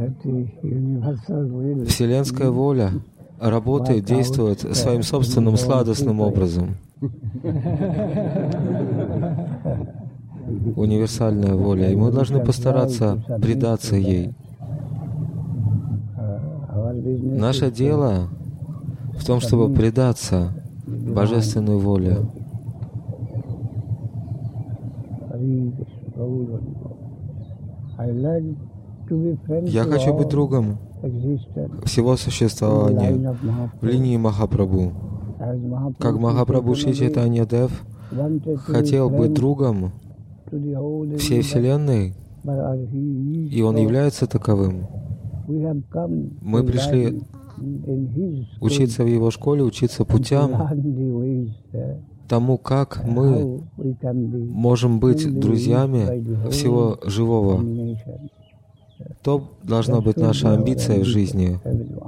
Вселенская воля работает, действует своим собственным сладостным образом. Универсальная воля, и мы должны постараться предаться ей. Наше дело в том, чтобы предаться Божественной воле. Я хочу быть другом всего существования в линии Махапрабху. Как Махапрабху Шри Чайтанья Дев хотел быть другом всей Вселенной, и он является таковым. Мы пришли учиться в его школе, учиться путям, тому, как мы можем быть друзьями всего живого. То должна быть наша амбиция в жизни.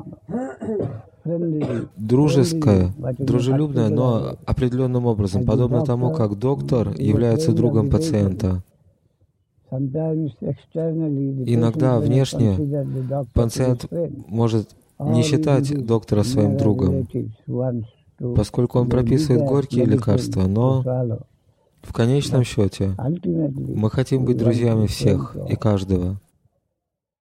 Дружеская, дружелюбная, но определенным образом, подобно тому, как доктор является другом пациента. Иногда внешне пациент может не считать доктора своим другом, поскольку он прописывает горькие лекарства, но в конечном счете мы хотим быть друзьями всех и каждого.